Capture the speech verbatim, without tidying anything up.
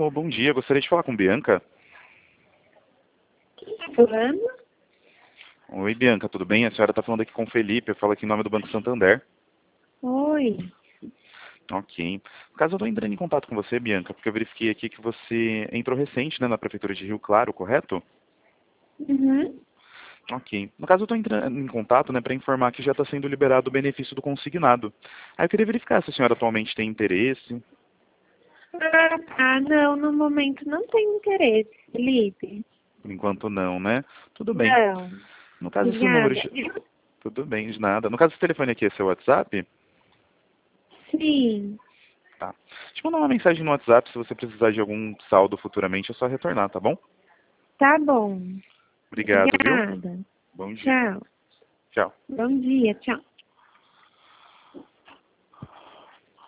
Alô, bom dia. Gostaria de falar com Bianca. Quem tá falando? Oi, Bianca, tudo bem? A senhora está falando aqui com o Felipe. Eu falo aqui em nome do Banco Santander. Oi. Ok. No caso, eu estou entrando em contato com você, Bianca, porque eu verifiquei aqui que você entrou recente, né, na Prefeitura de Rio Claro, correto? Uhum. Ok. No caso, eu estou entrando em contato, né, para informar que já está sendo liberado o benefício do consignado. Aí eu queria verificar se a senhora atualmente tem interesse. Ah, tá. Não, no momento não tenho interesse, Felipe. Por enquanto não, né? Tudo bem. Não. No caso, esse número... Obrigada. de- Tudo bem, de nada. No caso, esse telefone aqui é seu WhatsApp? Sim. Tá. Deixa eu mandar uma mensagem no WhatsApp, se você precisar de algum saldo futuramente, é só retornar, tá bom? Tá bom. Obrigado, viu? Obrigada. Bom dia. Tchau. Tchau. Bom dia. Tchau.